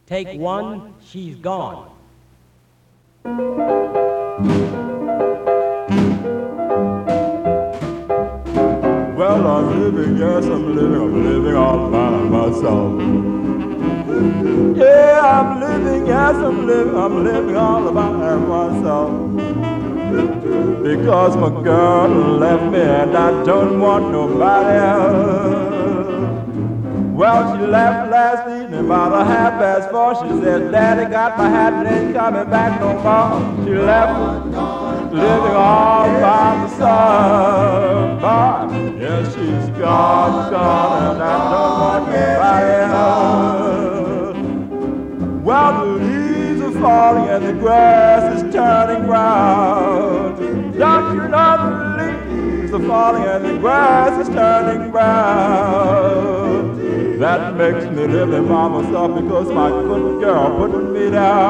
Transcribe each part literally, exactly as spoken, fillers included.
Take one, she's gone. Well, I'm living, yes, I'm living, I'm living all by myself. Yeah, I'm living, yes, I'm living, I'm living all by myself. Because my girl left me and I don't want nobody else. Well, she left last evening about a half past four. She said, Daddy got my hat and ain't coming back no more. She left living all by myself. But yes, she's gone, gone, and I don't want nobody else. Well, the leaves are falling and the grass is turning brown. Don't you know the leaves are falling and the grass is turning brown? That makes me living by myself because my good girl put me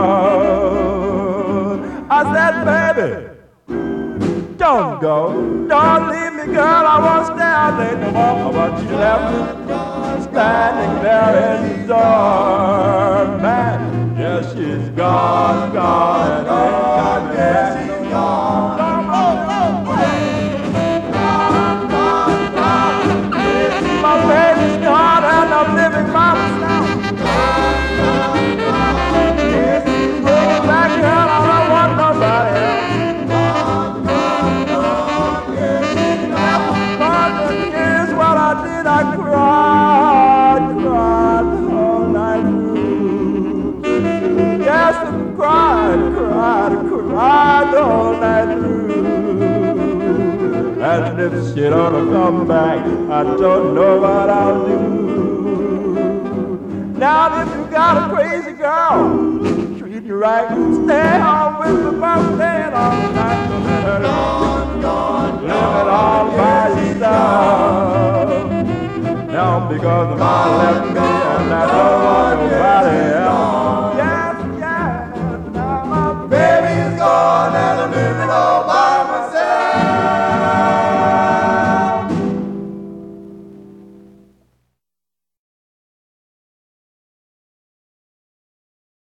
down. I said, baby, don't go, don't leave me, girl, I won't stay out there no more. But she left me standing there in the door. Man, yes, she's gone, gone, and ain't coming back. She's gone. My baby's gone and I'm living by myself. Yes, she's going back, girl, I don't want nobody else. Here's what I did, I cried, cried the whole night through. Yes, I cried, cried, cried the whole night through. And if she don't come back, I don't know what I'll do. Now if you got a crazy girl, treat you right, stay home with the birthday and all night.